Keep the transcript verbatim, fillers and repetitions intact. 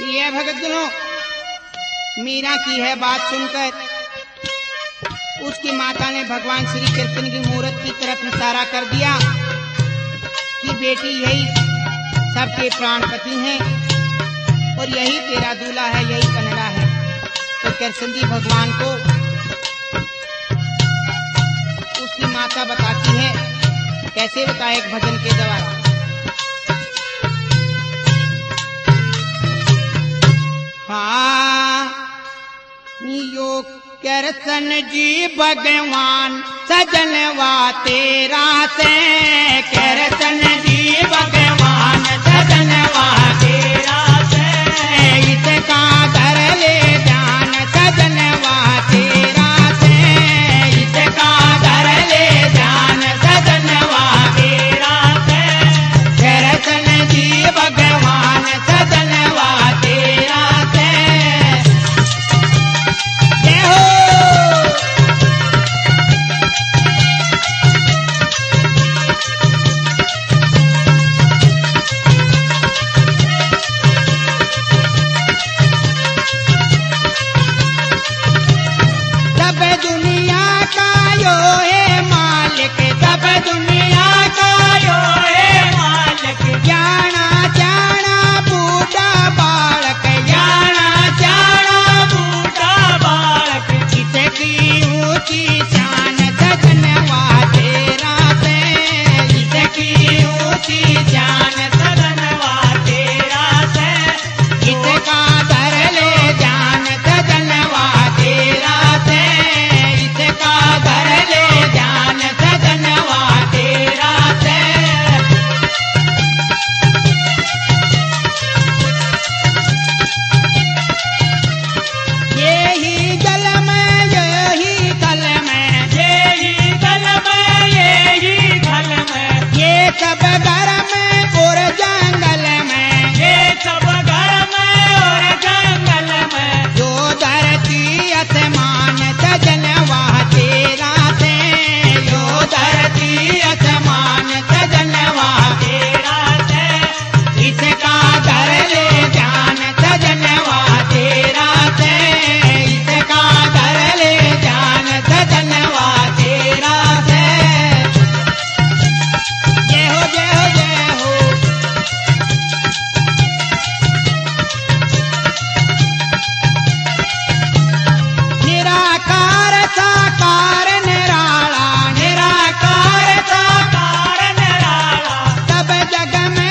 प्रिय भक्तजनों, मीरा की है बात सुनकर उसकी माता ने भगवान श्री कृष्ण की मूर्त की तरफ इशारा कर दिया कि बेटी यही सबके प्राणपति हैं और यही तेरा दूल्हा है, यही कन्हड़ा है। तो कृष्ण जी भगवान को उसकी माता बताती है, कैसे बताए एक भजन के द्वारा। हाँ, यो कृष्ण जी भगवान सजनवा तेरा से, कृष्ण जी भगवान सजनवा तेरा से, इसका धर ले ध्यान सजनवा तेरा से, इसका धर ले ध्यान सजनवा तेरा से, कृष्ण जी भगवान सजनवा तेरा से। जय हो। सब दुनिया का यो है मालिक, सब दुनिया का यो है मालिक, जाना जाना बूढ़ा बालक, जाना जाना बूढ़ा बालक, इसकी ऊंची शान सजनवा तेरा से, इसकी ऊंची शान सजनवा तेरा से, इसका धर ले ध्यान सजनवा तेरा से, इसका धर ले ध्यान सजनवा तेरा से। यही जल में यही थल में, यही जल में यही थल में, ये सब घर में और जंगल में, ये सब घर में और जंगल में, जो धरती आसमान सजनवा तेरा से, जो धरती आसमान सजनवा तेरा से, इसका धर ले ध्यान सजनवा तेरा से, इसका धर ले ध्यान सजनवा तेरा से। जय हो जय हो जय हो। निराकार साकार निराला, निराकार साकार निराला, सब जग में